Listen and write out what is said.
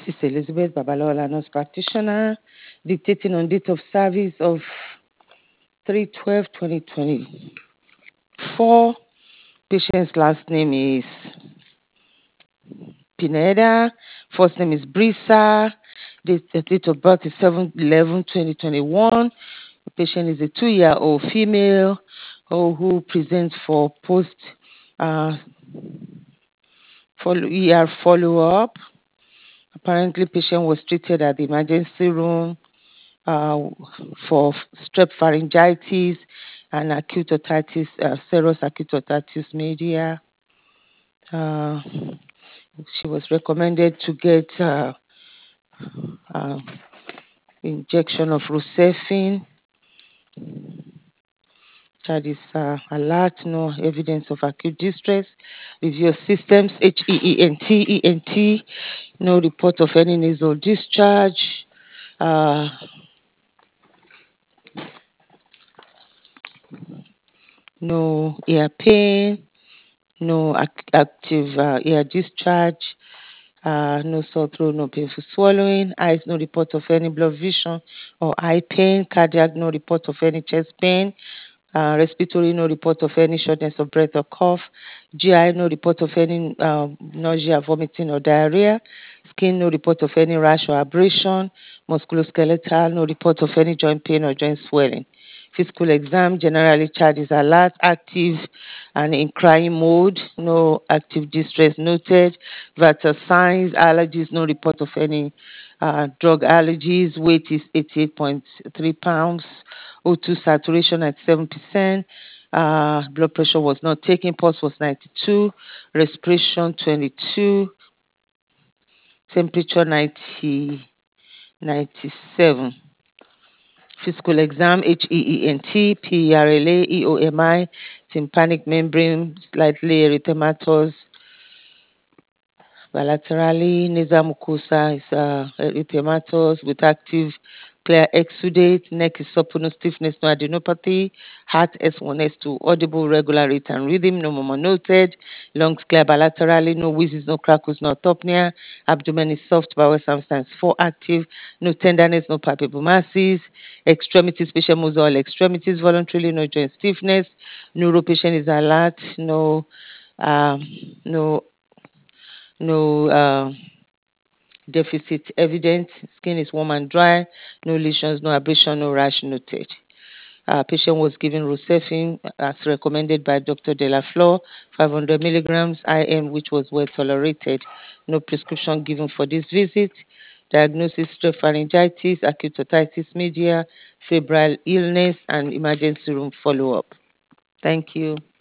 This is Elizabeth Babalola, nurse practitioner, dictating on date of service of 3/12/2024. Patient's last name is Pineda. First name is Brisa. The date of birth is 7/11/2021. The patient is a 2-year-old female who presents for post follow-up. Apparently, patient was treated at the emergency room for strep pharyngitis and acute otitis, serous acute otitis media. She was recommended to get injection of Rocephin. That is alert, no evidence of acute distress. Review systems, HEENT, no report of any nasal discharge. No ear pain, no active ear discharge, no sore throat, no painful swallowing, eyes, no report of any blurred vision or eye pain, cardiac, no report of any chest pain, respiratory, no report of any shortness of breath or cough, GI, no report of any nausea, vomiting or diarrhea, skin, no report of any rash or abrasion, musculoskeletal, no report of any joint pain or joint swelling. Physical exam, generally child is alert, active, and in crying mode. No active distress noted. Vital signs, allergies, no report of any drug allergies. Weight is 88.3 pounds. O2 saturation at 7%. Blood pressure was not taken. Pulse was 92. Respiration 22. Temperature 97. Physical exam, HEENT, PRLA, EOMI, tympanic membrane, slightly erythematous, bilaterally, nasal mucosa is erythematous with active clear exudate, neck is supple, no stiffness, no adenopathy, heart S1, S2, audible, regular rate and rhythm, no murmur noted, lungs clear bilaterally, no wheezes, no crackles, no orthopnea, abdomen is soft, bowel sometimes 4 active, no tenderness, no palpable masses, extremities, patient moves all extremities voluntarily, no joint stiffness, neuro patient is alert, um, no no deficit evident, skin is warm and dry, no lesions, no abrasion, no rash noted. Patient was given Rocephin as recommended by Dr. De La Flor, 500 milligrams IM, which was well tolerated. No prescription given for this visit. Diagnosis: strep pharyngitis, acute otitis media, febrile illness, and emergency room follow-up. Thank you.